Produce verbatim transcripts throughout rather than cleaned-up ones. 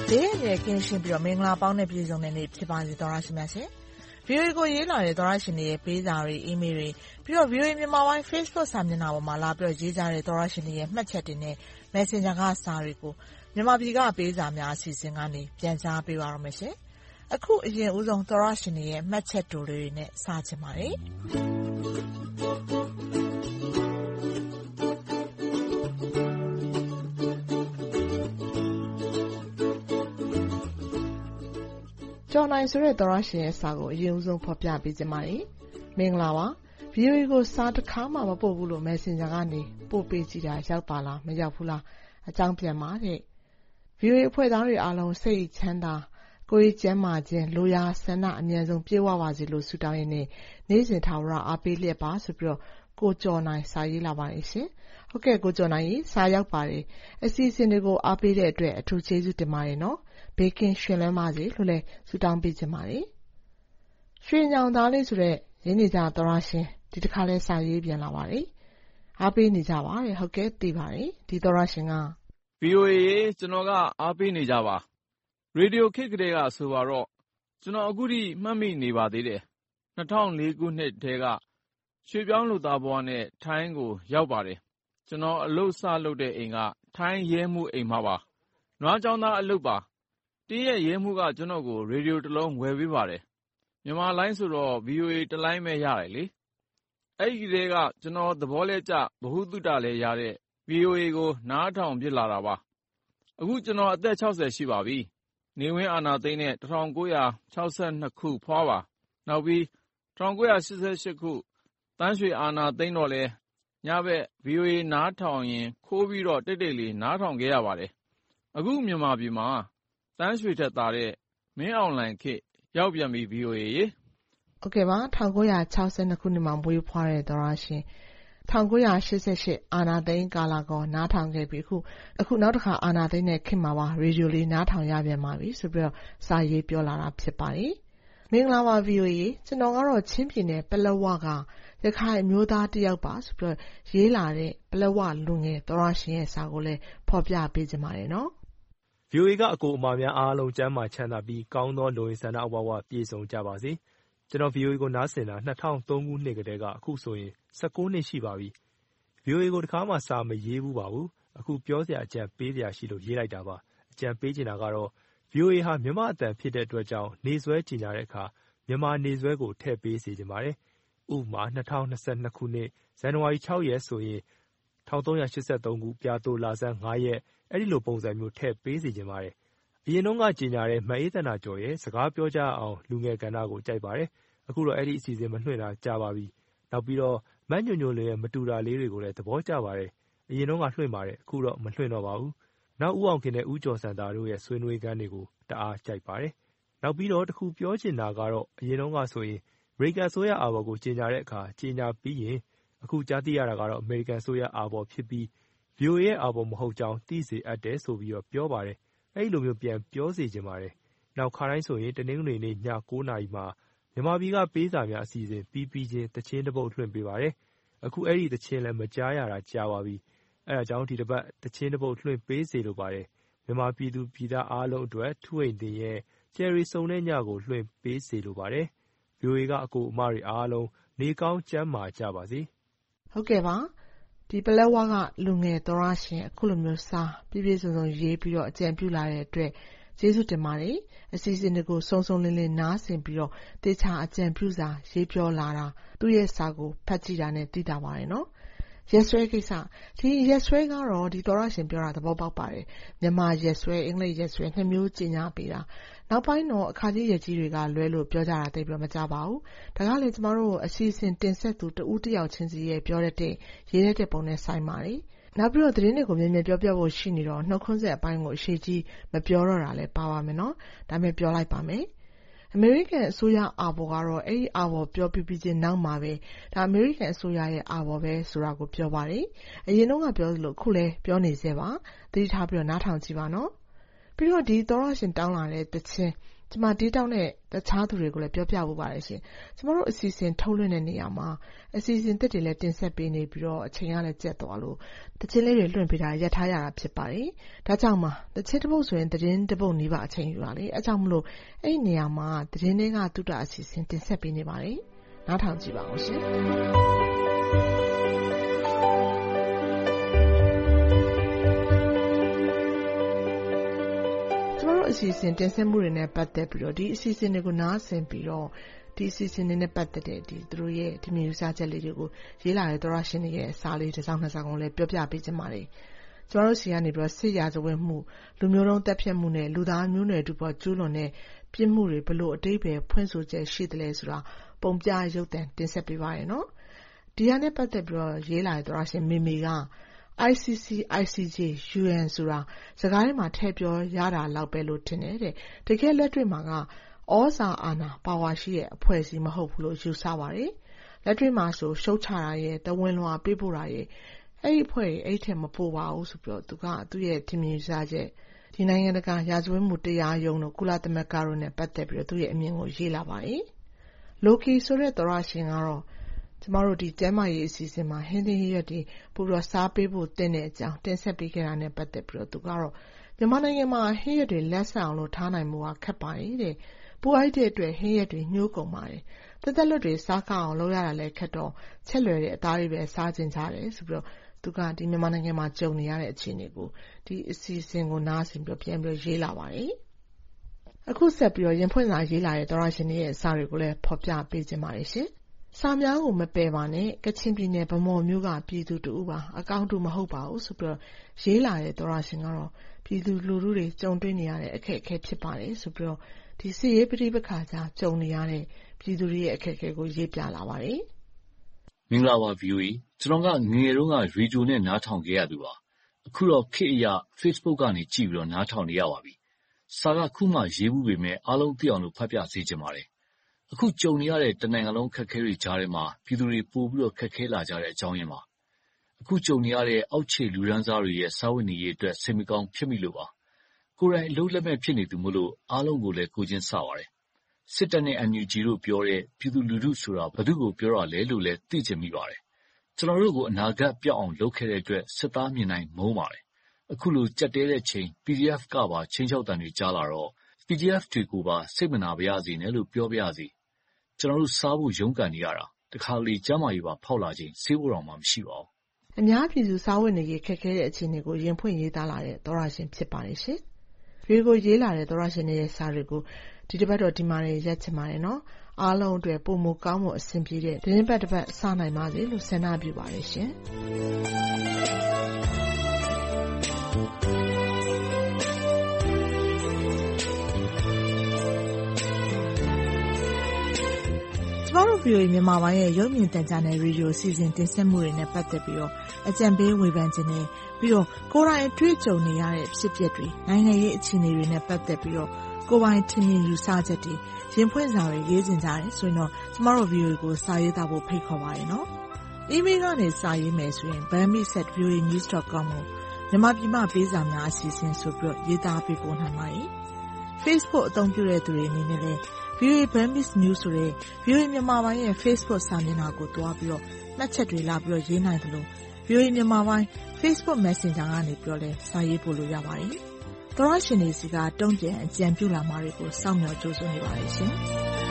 ဘေးရဲ့ကင်းရှင်းပြီးတော့မင်္ဂလာပေါင်းတဲ့ပြည်စုံတဲ့နေ့ဖြစ်ပါစေသောရရှိများရှင် ဗီအိုအေ ကိုရေးလာတဲ့သောရရှင်တွေရဲ့ပေးစာတွေအီးမေးလ်တွေပြီးတော့ ဗီအိုအေ မြန်မာပိုင်း Facebook စာမျက်နှာပေါ်မှာလာပြီးတော့ရေးကြတဲ့သောရရှင်တွေရဲ့မှတ်ချက်တွေနဲ့ Messenger ကစာတွေကိုမြန်မာပြည်ကပေးစာများအစီအစဉ်ကနေပြန်ကြားပေးပါရမယ်ရှင်အခုအရင်ဦးဆုံးသောရရှင်တွေရဲ့မှတ်ချက်တိုတွေနဲ့စချင်ပါတယ်ကျော်နိုင်ဆိုတဲ့သောရရှင်ရဲ့စာကိုအရင်ဦးဆုံးဖော်ပြပေးခြင်းပါတယ်မင်္ဂလာပါ ဗီအိုအေ ကိုစာတစ်ခါမှမပို့ဘူးလို့ Messenger ကနေပို့ပေးကြည့်တာရောက်ပါလားမရောက်ဘူးလားအကြောင်းပြန်ပါတဲ့ ဗီအိုအေ အဖွဲ့သားတွေအားလုံးစိတ်ချမ်းသာကိုယ်ရေးကျန်းမာခြင်းလိုရာဆန္ဒအမြန်ဆုံးပြည့်ဝပါစေလို့ဆုတောင်းရင်းနဲ့နေ့စဉ်ထာဝရအားပေးလျက်ပါဆိုပြီးတော့ကိုကျော်နိုင်စာရေးလာပါတယ်ရှင်ဟုတ်ကဲ့ကိုကျော်နိုင်စာရောက်ပါတယ်အစီအစဉ်တွေကိုအားပေးတဲ့အတွက်အထူးကျေးဇူးတင်ပါတယ်နော်ဘေးကင်းရှင်လန်းပါစေလို့လည်းဆုတောင်းပေးချင်ပါတယ်ရွှေညောင်သားလေးဆိုတဲ့ရင်းနေကြသောရရှင်ဒီတစ်ခါလဲစာရေးပြန်လာပါတယ်အားပေးနေကြပါတယ်ဟုတ်ကဲ့သိပါတယ်ဒီသောရရှင်ကဗီအိုအေ ကျွန်တော်ကအားပေးနေကြပါရေဒီယိုခေတ်ကလေးကဆိုပါတော့ကျွန်တော်အခုထိမှတ်မိနေပါသေးတယ်၂၀၀၄ခုနှစ်တည်းကရွှေပြောင်းလူသားဘဝနဲ့ထိုင်းကိုရောက်ပါတယ်ကျွန်တော်အလုပ်စလုပ်တဲ့အိမ်ကထိုင်းရဲမှုအိမ်မှာပါနွားကျောင်းသားအလုပ်ပါတင်းရဲ့ရဲမှုကကျွန်တော်ကိုရေဒီယိုတစ်လုံးဝယ်ပေးပါတယ်မြန်မာလိုင်းဆိုတော့ ဗီအိုအေ တစ်လိုင်းပဲရတယ်လေအဲ့ဒီတည်းကကျွန်တော်သဘောလဲကျဘဟုတုတလဲရတဲ့ ဗီအိုအေ ကိုနားထောင်ဖြစ်လာတာပါအခုကျွန်တော်အသက်၆၀ရှိပါပြီနေဝင်းအာနာသိန်းနဲ့၁၉၆၂ခုဖွားပါနောက်ပြီး၁၉၈၈ခုတန်းရွှေအာနာသိန်းတော့လဲညဘက် ဗီအိုအေ နားထောင်ရင်ခိုးပြီးတော့တိတ်တိတ်လေးနားထောင်ခဲ့ရပါတယ်အခုမြန်မာပြည်မှာတန်းရွှေထက်သာတဲ့မင်းအောင်လှိုင်ခေတ်ရောက်ပြန်ပြီ ဗီအိုအေ ရေဟုတ်ကဲ့ပါ၁၉၆၂ခုနှစ်မှာမွေးဖွားတဲ့သောရရှင်၁၉၈၈အာနာသိန်းကာလကောနားထောင်ခဲ့ပြီအခုအခုနောက်တစ်ခါအာနာသိန်းနဲ့ခင်မှာပါရေဒီယိုလေးနားထောင်ရပြန်ပါပြီဆိုပြီးတော့စာရေးပြောလာတာဖြစ်ပါတယ်မင်္ဂလာပါ ဗီအိုအေ ကျွန်တော်ကတော့ချင်းပြည်နယ်ပလက်ဝကရခိုင်မျိုးသားတစ်ယောက်ပါဆိုပြီးတော့ရေးလာတဲ့ပလက်ဝလူငယ်သောရရှင်ရဲ့စာကိုလည်းဖော်ပြပေးကြပါတယ်နော်ဗီအိုအေ ကအကိုအမများအားလုံးကျမ်းမာချမ်းသာပြီးကောင်းသောလူရင်းဆန္ဒအဝဝပြည့်စုံကြပါစေကျွန်တော် ဗီအိုအေ ကိုနားဆင်တာ၂၀၀၃ခုနှစ်ကတည်းကအခုဆိုရင်၁၉နှစ်ရှိပါပြီ ဗီအိုအေ ကိုတစ်ခါမှစာမရေးဘူးပါဘူးအခုပြောစရာအကြံပေးစရာရှိလို့ရေးလိုက်တာပါအကြံပေးချင်တာကတော့ ဗီအိုအေ ဟာမြန်မာအသံဖြစ်တဲ့အတွက်ကြောင့်နေဆွဲကြီးညာတဲ့အခါမြန်မာနေဆွဲကိုထည့်ပေးစေချင်ပါတယ်ဥပမာ၂၀၂၂ခုနှစ်ဇန်နဝါရီ၆ရက်ဆိုရင်၁၃၈၃ခုပြာသိုလဆန်း၅ရက်အဲ့ဒီလိုပုံစံမျိုးထည့်ပေးစေချင်ပါတယ်အရင်တော့ကကြီးညာတဲ့မအေးသနာကျော်ရဲ့စကားပြောကြအောင်လူငယ်ကဏ္ဍကိုကြိုက်ပါတယ်အခုတော့အဲ့ဒီအစီအစဉ်မလွှင့်တာကြာပါပြီနောက်ပြီးတော့မတ်ညွညွလေးရဲ့မတူတာလေးတွေကိုလည်းသဘောကျပါတယ်အရင်တော့ကလွှင့်ပါတယ်အခုတော့မလွှင့်တော့ပါဘူးနောက်ဦးအောင်ခင်နဲ့ဦးကျော်စံတာတို့ရဲ့ဆွေးနွေးခန်းတွေကိုတအားကြိုက်ပါတယ်နောက်ပြီးတော့တခုပြောချင်တာကတော့အရင်တော့ကဆိုရင်အမေရိကန်ဆိုရအာဘော်ကိုကြီးညာတဲ့အခါကြီးညာပြီးရင်အခုကြားသိရတာကတော့အမေရိကန်ဆိုရအာဘော်ဖြစ်ပြီး ဗီအိုအေ ရဲ့အာဘော်မဟုတ်ကြောင်းသိစေအပ်တယ်ဆိုပြီးတော့ပြောပါတယ်အဲ့လိုမျိုးပြန်ပြောစေချင်ပါတယ်နောက်ခါတိုင်းဆိုရင်တနင်္ဂနွေနေ့ည၉နာရီမှာမြန်မာပြည်ကပေးစာများအစီအစဉ်ပြီးပြီးချင်းတချင်းတစ်ပုတ်လွှင့်ပေးပါတယ်အခုအဲ့ဒီတချင်းလည်းမကြားရတာကြာပါပြီအဲ့ဒါကြောင့်ဒီတစ်ပတ်တချင်းတစ်ပုတ်လွှင့်ပေးစေလိုပါတယ်မြန်မာပြည်သူပြည်သားအားလုံးအတွက်ထူအိမ်တင်ရဲ့ကျယ်ရီစုံတဲ့ညကိုလွှင့်ပေးစေလိုပါတယ် ဗီအိုအေ ကအကိုအမတွေအားလုံးနေကောင်းကျန်းမာကြပါစေဟုတ်ကဲ့ပါဒီပလက်ဝကလူငယ်သောရရှင်အခုလိုမျိုးစာပြည့်ပြည့်စုံစုံရေးပြီးတော့အကြံပြုလာတဲ့အတွက်ကျေးဇူးတင်ပါတယ်အစီအစဉ်တွေကိုစုံစုံလင်းလင်းနားဆင်ပြီးတော့တေချာအကြံပြုစာရေးပြောလာတာသူ့ရဲ့စာကိုဖတ်ကြည့်တာနဲ့သိတာပါတယ်နော်ရက်ဆွဲကိစ္စဒီရက်ဆွဲကတော့ဒီသောရရှင်ပြောတာသဘောပေါက်ပါတယ်မြန်မာရက်ဆွဲအင်္ဂလိပ်ရက်ဆွဲနှစ်မျိုးကျင်ညာပေးတာနောက်ပိုင်းတော့အခါကြီးရက်ကြီးတွေကလွဲလို့ပြောကြတာတိတ်ပြီးတော့မကြပါဘူးဒါကလည်းကျမတို့အစီအစဉ်တင်ဆက်သူတဦးတစ်ယောက်ချင်းစီရဲ့ပြောတဲ့တဲ့ရေးတဲ့ပုံနဲ့ဆိုင်ပါတယ်နောက်ပြီးတော့သတင်းတွေကိုမြင်မြင်ပြောပြဖို့ရှိနေတော့နှုတ်ခွန်းဆက်အပိုင်းကိုအရှိကြီးမပြောတော့တာလည်းပါပါမယ်နော်ဒါပေမဲ့ပြောလိုက်ပါမယ်အမေရိကန်အစိုးရအာဘော်ကတော့အဲ့ဒီအာဘော်ပြောပြပြီးချင်းနောက်မှာပဲဒါအမေရိကန်အစိုးရရဲ့အာဘော်ပဲဆိုတာကိုပြောပါတယ်အရင်တော့ကပြောသလိုခုလည်းပြောနေသေးပါသတိထားပြီးတော့နားထောင်ကြည့်ပါနော်ဗပြီးတော့ဒီသောရရှင်တောင်းလာတဲ့တခြင်းကျမဒီတောင်းတဲ့တခြားသူတွေကိုလည်းပြောပြဖို့ပါတယ်ရှင်ကျမတို့အစီအစဉ်ထုတ်လွှင့်တဲ့နေရာမှာအစီအစဉ်တစ်တွေလည်းတင်ဆက်ပေးနေပြီးတော့အချိန်ကလည်းကျက်သွားလို့တခြင်းလေးတွေလွှင့်ပေးတာရပ်ထားရတာဖြစ်ပါတယ်ဒါကြောင့်မှတခြင်းတစ်ပုတ်ဆိုရင်သတင်းတစ်ပုတ်နီးပါအချိန်ယူပါလေအဲကြောင့်မလို့အဲ့ဒီနေရာမှာသတင်းတွေကတုဒ္ဒအစီအစဉ်တင်ဆက်ပေးနေပါတယ်နားထောင်ကြည့်ပါဦးရှင်အစီအစဉ်တင်ဆက်မှုတွေနဲ့ပတ်သက်ပြီးတော့ဒီအစီအစဉ်တွေကိုနားဆင်ပြီးတော့ဒီအစီအစဉ်တွေနဲ့ပတ်သက်တဲ့ဒီသူတို့ရဲ့ဒီမျိုးစားချက်လေးတွေကိုရေးလာတဲ့သောရရှင်တွေရဲ့စာလေးတစ်စောင်းနှစ်စောင်းကိုလည်းပြောပြပေးချင်ပါတယ်။ကျွန်တော်တို့စီကနေပြီးတော့စစ်ရာဇဝတ်မှုလူမျိုးတုံးတပ်ဖြတ်မှုနဲ့လူသားမျိုးနွယ်တို့ပေါ်ကျူးလွန်တဲ့ပြစ်မှုတွေဘလို့အတိတ်ပဲဖွင့်ဆိုချက်ရှိတယ်လဲဆိုတာပုံပြရုပ်သံတင်ဆက်ပေးပါရနော်။ဒီဟာနဲ့ပတ်သက်ပြီးတော့ရေးလာတဲ့သောရရှင်မေမေကI C C I C J U N ဆိုတာစကားထဲမှာထည့်ပြောရတာလောက်ပဲလို့ထင်တယ်တဲ့တကယ်လက်တွေ့မှာကဩဇာအာဏာပါဝါရှိတဲ့အဖွဲ့အစည်းမဟုတ်ဘူးလို့ယူဆပါတယ်လက်တွေ့မှာဆိုရှုတ်ချတာရဲ့တဝင်းလွှာပေးပို့တာရဲ့အဲ့ဒီအဖွဲ့အဲ့ထက်မပိုပါဘူးဆိုပြီးတော့သူကသူ့ရဲ့ထင်မြင်စားချက်ဒီနိုင်ငံတကာရာဇဝတ်မှုတရားရုံးတို့ကုလသမဂ္ဂတို့နဲ့ပတ်သက်ပြီးတော့သူ့ရဲ့အမြင်ကိုရေးလာပါတယ်လိုကီဆိုတဲ့သောရရှင်ကတော့ကျမတို့ဒီကျမ်းမာရေးအစီအစဉ်မှာဟင်းသီးဟင်းရွက်တွေပို့ပြီးစားပေးဖို့တင်တဲ့အကြောင်းတင်ဆက်ပေးခဲ့တာနဲ့ပတ်သက်ပြီးတော့သူကတော့မြန်မာနိုင်ငံမှာဟင်းရွက်တွေလက်ဆံအောင်လို့ထားနိုင်မှုကခက်ပါတယ်တဲ့ပူအိုက်တဲ့အတွက်ဟင်းရွက်တွေညှိုးကုန်ပါတယ်တက်တက်လွတ်တွေစားကောက်အောင်လုပ်ရတာလည်းခက်တော့ချက်လွယ်တဲ့အသားတွေပဲစားကျင်ကြတယ်ဆိုပြီးတော့သူကဒီမြန်မာနိုင်ငံမှာကြုံနေရတဲ့အခြေအနေကိုဒီအစီအစဉ်ကိုနားဆင်ပြီးပြန်ပြီးရေးလာပါတယ်အခုဆက်ပြီးတော့ရင်ဖွင့်စာရေးလာတဲ့သောရရှင်ရဲ့စာတွေကိုလည်းဖော်ပြပေးခြင်းပါတယ်ရှင်စာများကိုမပယ်ပါနဲ့ကချင်ပြည်နယ်ဗမော်မြို့ကပြည်သူတူပါအကောင့်တူမဟုတ်ပါဘူးဆိုပြီးတော့ရေးလာတဲ့သောရရှင်ကတော့ပြည်သူလူထုတွေကြုံတွေ့နေရတဲ့အခက်အခဲဖြစ်ပါတယ်ဆိုပြီးတော့ဒီစစ်ရေးပဋိပက္ခကြားကြုံနေရတဲ့ပြည်သူတွေရဲ့အခက်အခဲကိုရေးပြလာပါတယ်မင်္ဂလာပါ V O A ကျွန်တော်ကငယ်တုန်းကရေဒီယိုနဲ့နားထောင်ခဲ့ရသူပါအခုတော့ခေတ်အရ Facebook ကနေကြည့်ပြီးတော့နားထောင်နေရပါပြီစာကခုမှရေးမှုပေမဲ့အားလုံးသိအောင်လို့ဖတ်ပြစေချင်ပါတယ်အခုကြုံနေရတဲ့တနိုင်ငံလုံးခက်ခဲတွေကြားထဲမှာပြည်သူတွေပို့ပြီးတော့ခက်ခဲလာကြတဲ့အကြောင်းရင်းပါအခုကြုံနေရတဲ့အောက်ခြေလူရန်စားတွေရဲ့စာဝတ်နေရေးအတွက်စိတ်မကောင်းဖြစ်မိလို့ပါကိုယ်တိုင်အလုပ်လက်မဲ့ဖြစ်နေသူမို့လို့အားလုံးကိုလည်းကိုချင်းစပါတယ်စစ်တပ်နဲ့ N U G တို့ပြောတဲ့ပြည်သူလူထုဆိုတာဘယ်သူကိုပြောရလဲလို့လည်းသိချင်မိပါတယ်ကျွန်တော်တို့ကိုအနာဂတ်ပြောက်အောင်လုပ်ခဲ့တဲ့အတွက်စစ်သားမြင်နိုင်မုန်းပါတယ်အခုလိုကြက်တဲတဲ့ချိန် P D F ကပါချင်းချောက်တန်တွေကြားလာတော့ P D F တွေကိုပါစိတ်မနာပါရစေနဲ့လို့ပြောပြရစီကျွန်တော်တို့စားဖို့ရုန်းကန်နေရတာတခါလေကျမ်းမာရေးပါဖောက်လာခြင်းဆေးဖို့တော့မှမရှိပါဘူးအများပြည်သူစားဝတ်နေရေးခက်ခဲတဲ့အခြေအနေကိုရင်ဖွင့်ရေးသားလာတဲ့သောရရှင်ဖြစ်ပါတယ်ရှင်ဒီကိုရေးလာတဲ့သောရရှင်ရဲ့စာတွေကိုဒီတစ်ပတ်တော့ဒီမှာနေရက်ချင်ပါတယ်နော်အားလုံးအတွက်ပုံမကောင်းမှုအဆင်ပြေတဲ့တင်းပတ်တစ်ပတ်စနိုင်ပါစေလို့ဆန္ဒပြုပါတယ်ရှင်ကျမတို့ V O A မြန်မာပိုင်းရဲ့ရုပ်မြင်သံကြားနယ်ရေဒီယိုစီစဉ်တင်ဆက်မှုတွေနဲ့ပတ်သက်ပြီးတော့အကြံပေးဝေဖန်ခြင်းနဲ့ပြီးတော့ကိုယ်တိုင်တွေ့ကြုံနေရတဲ့ဖြစ်ပျက်တွေနိုင်ငံရေးအခြေအနေတွေနဲ့ပတ်သက်ပြီးတော့ကိုယ်ပိုင်ထင်မြင်ယူဆချက်တွေရင်ဖွင့်စာတွေရေးတင်ကြတယ်ဆိုရင်တော့ကျမတို့ V O A ကိုစာရေးသားဖို့ဖိတ်ခေါ်ပါတယ်နော်။ email ကနေစာရေးမယ်ဆိုရင် bambi at v o a news dot com ကိုမြန်မာပြည်မှာပေးစာများအစီအစဉ်ဆိုပြီးတော့ရေးသားပေးပို့နိုင်ပါတယ်။ Facebook အသုံးပြုတဲ့သူတွေအနေနဲ့လည်းV O A Bambi News ဆိုတဲ့ V O A မြန်မာပိုင်းရဲ့ Facebook စာမျက်နှာကိုတွားပြီးတော့မှတ်ချက်တွေလာပြီးတော့ရေးနိုင်တယ်လို့ V O A မြန်မာပိုင်း Facebook Messenger ကနေပြီးတော့လည်းစာရေးပို့လို့ရပါတယ်။သောရရှင်တွေစီကတုံ့ပြန်အကြံပြုလာမှာတွေကိုစောင့်မျှော်ကြိုးစားနေပါတယ်ရှင်။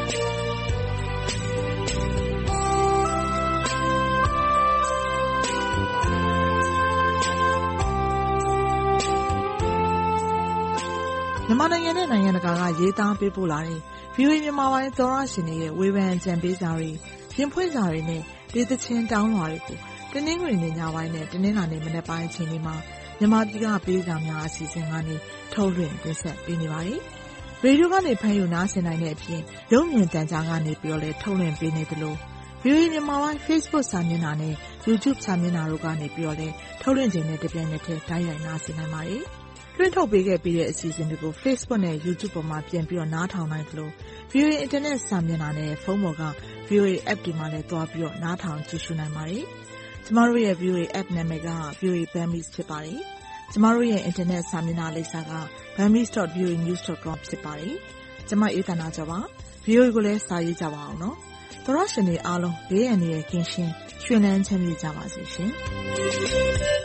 မြန်မာနိုင်ငံနဲ့နိုင်ငံတကာကရေးသားပေးပို့လာတဲ့ V O A မြန်မာပိုင်းသောရရှင်တွေရဲ့ဝေဖန်အကြံပေးစာတွေရင်ဖွင့်စာတွေနဲ့ဒေသချင်းတောင်းလွှာတွေကိုတင်းနှင်းဝင်နေညပိုင်းနဲ့တင်းနှင်းလာနေမနေ့ပိုင်းအချိန်လေးမှာမြန်မာပြည်ကပေးစာများအစီအစဉ်ကနေထုတ်လွှင့်တင်ဆက်ပေးနေပါတယ်။ရေဒီယိုကနေဖမ်းယူနားဆင်နိုင်တဲ့အပြင်ရုပ်မြင်သံကြားကနေပြီးတော့လည်းထုတ်လွှင့်ပေးနေသလို V O A မြန်မာပိုင်း Facebook စာမျက်နှာနဲ့ YouTube စာမျက်နှာတို့ကနေပြီးတော့လည်းထုတ်လွှင့်ခြင်းနဲ့တပြိုင်နက်တည်းတိုက်ရိုက်နားဆင်နိုင်ပါတယ်။တွင်းထုတ်ပေးခဲ့ပြီးတဲ့အစီအစဉ်တွေကို Facebook နဲ့ YouTube ပေါ်မှာပြန်ပြီးတော့နားထောင်နိုင်သလို V O A Internet စာမျက်နှာနဲ့ဖုန်းပေါ်က V O A App ဒီမှာလည်းတွားပြီးတော့နားထောင်ကြည့်ရှုနိုင်ပါတယ်။ကျမတို့ရဲ့ V O A App နာမည်က V O A Bambi ဖြစ်ပါတယ်။ကျမတို့ရဲ့အင်တာနက်စာမျက်နှာလိပ်စာက burmese dot v o a news dot com ဖြစ်ပါတယ်။ကျမအေးသန္တာကျော်ပါ။ ဗီအိုအေ ကိုလည်းစာရေးကြပါအောင်နော်။သောရရှင်တွေအားလုံးဘေးအန္တရာယ်ကင်းရှင်းရွှင်လန်းချမ်းမြေ့ကြပါစေရှင်။